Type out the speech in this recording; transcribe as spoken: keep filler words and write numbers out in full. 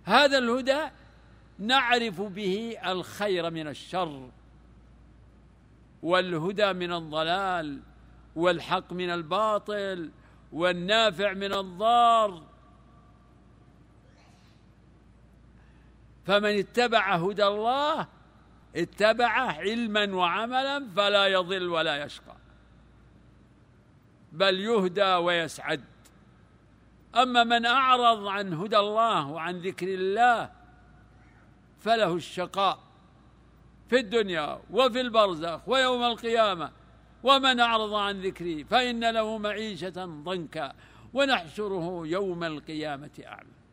هذا الهدى نعرف به الخير من الشر، والهدى من الضلال، والحق من الباطل، والنافع من الضار. فمن اتبع هدى الله اتبعه علما وعملا فلا يضل ولا يشقى، بل يهدى ويسعد. أما من أعرض عن هدى الله وعن ذكر الله فله الشقاء في الدنيا وفي البرزخ ويوم القيامة. ومن أعرض عن ذكري فإن له معيشة ضنكا ونحشره يوم القيامة أعمى.